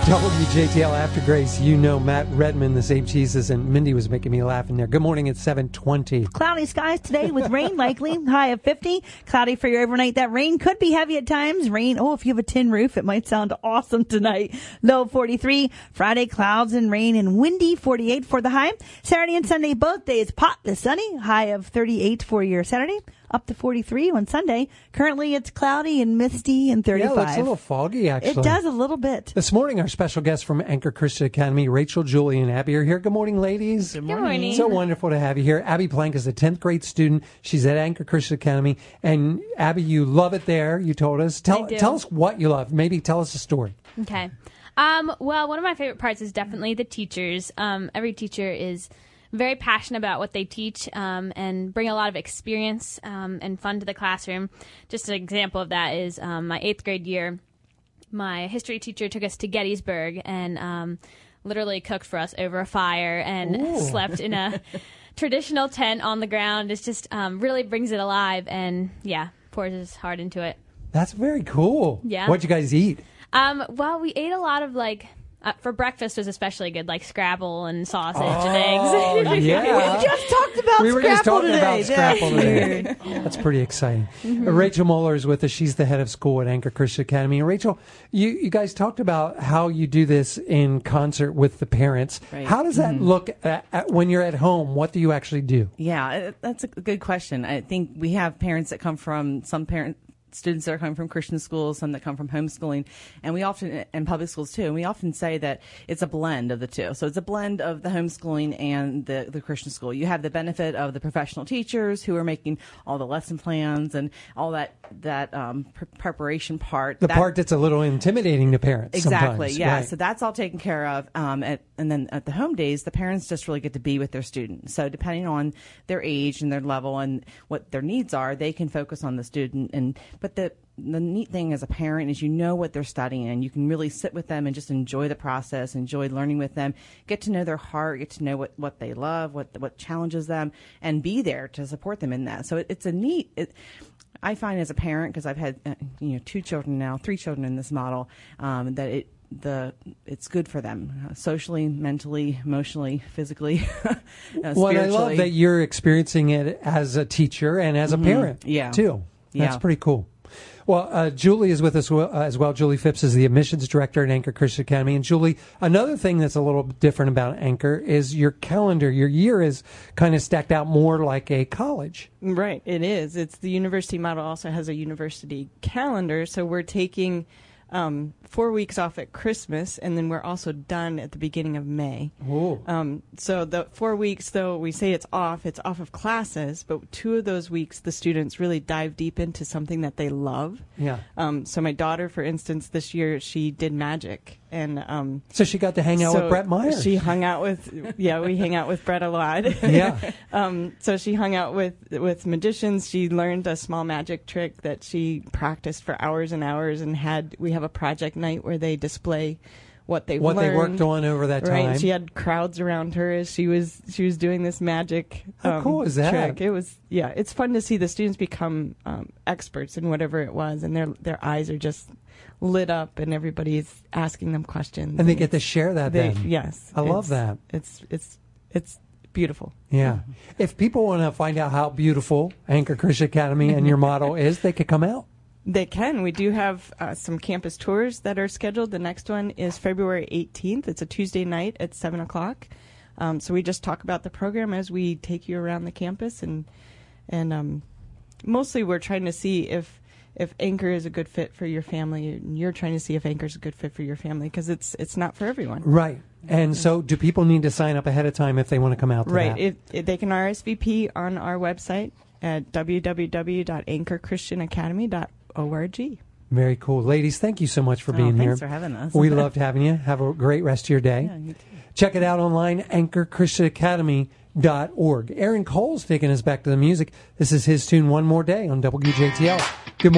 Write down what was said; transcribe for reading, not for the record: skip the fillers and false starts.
WJTL After Grace, you know Matt Redman, the same Jesus, and Mindy was making me laugh in there. Good morning, it's 7:20. Cloudy skies today with rain likely, high of 50. Cloudy for your overnight. That rain could be heavy at times. Rain, if you have a tin roof, it might sound awesome tonight. Low 43. Friday, clouds and rain and windy, 48 for the high. Saturday and Sunday, both days, partly sunny, high of 38 for your Saturday. Up to 43 on Sunday. Currently, it's cloudy and misty and 35. Yeah, it looks a little foggy, actually. It does a little bit. This morning, our special guests from Anchor Christian Academy, Rachel, Julie, and Abby are here. Good morning, ladies. Good morning. So wonderful to have you here. Abby Plank is a 10th grade student. She's at Anchor Christian Academy. And Abby, you love it there, you told us. Tell us what you love. Maybe tell us a story. Okay. Well, one of my favorite parts is definitely the teachers. Every teacher is very passionate about what they teach and bring a lot of experience and fun to the classroom. Just an example of that is my 8th grade year, my history teacher took us to Gettysburg and literally cooked for us over a fire and slept in a traditional tent on the ground. It just really brings it alive and, pours his heart into it. That's very cool. Yeah. What'd you guys eat? Well, we ate a lot of, for breakfast was especially good, like Scrabble and sausage and eggs. Yeah. We just talked about We were just talking today. about Scrabble today. That's pretty exciting. Rachel Moeller is with us. She's the head of school at Anchor Christian Academy. And Rachel, you guys talked about how you do this in concert with the parents. Right. How does that look when you're at home? What do you actually do? Yeah, that's a good question. I think we have parents that come from students that are coming from Christian schools, some that come from homeschooling, and we often, and public schools too, and we often say that it's a blend of the two. So it's a blend of the homeschooling and the Christian school. You have the benefit of the professional teachers who are making all the lesson plans and all that preparation part. The part that's a little intimidating to parents. Exactly, sometimes. yeah. Right. So that's all taken care of. And then at the home days, the parents just really get to be with their students. So depending on their age and their level and what their needs are, they can focus on the student. But the neat thing as a parent is you know what they're studying and you can really sit with them and just enjoy the process, enjoy learning with them, get to know their heart, get to know what they love, what challenges them, and be there to support them in that. So it's a neat. I find as a parent, because I've had 3 children in this model, that it's good for them socially, mentally, emotionally, physically, Well, I love that you're experiencing it as a teacher and as a parent, too. That's pretty cool. Well, Julie is with us as well. Julie Phipps is the admissions director at Anchor Christian Academy. And Julie, another thing that's a little different about Anchor is your calendar. Your year is kind of stacked out more like a college. Right, it is. It's the university model also has a university calendar, so we're taking 4 weeks off at Christmas, and then we're also done at the beginning of May. So the 4 weeks, though we say it's off of classes, but 2 of those weeks the students really dive deep into something that they love. Yeah. So my daughter, for instance, this year she did magic. And so she got to hang out with Brett Myers. She hung out with, we hang out with Brett a lot. Yeah. So she hung out with magicians. She learned a small magic trick that she practiced for hours and hours, and we have a project night where they display what they worked on over that time. Right. She had crowds around her as she was doing this magic. How cool is that? Trick. It was, it's fun to see the students become experts in whatever it was, and their eyes are just lit up, and everybody's asking them questions, and they get to share that. Yes, I love that. It's beautiful. Yeah. If people want to find out how beautiful Anchor Christian Academy and your model is, they could come out. They can. We do have some campus tours that are scheduled. The next one is February 18th. It's a Tuesday night at 7 o'clock. So we just talk about the program as we take you around the campus, and mostly we're trying to see if Anchor is a good fit for your family, and you're trying to see if Anchor is a good fit for your family, because it's not for everyone. Right. And so do people need to sign up ahead of time if they want to come out to that? Right. They can RSVP on our website at www.anchorchristianacademy.org. Very cool. Ladies, thank you so much for being here. Thanks for having us. We loved having you. Have a great rest of your day. Yeah, you too. Check it out online, anchorchristianacademy.org. Aaron Cole's taking us back to the music. This is his tune, One More Day, on WJTL. Good morning.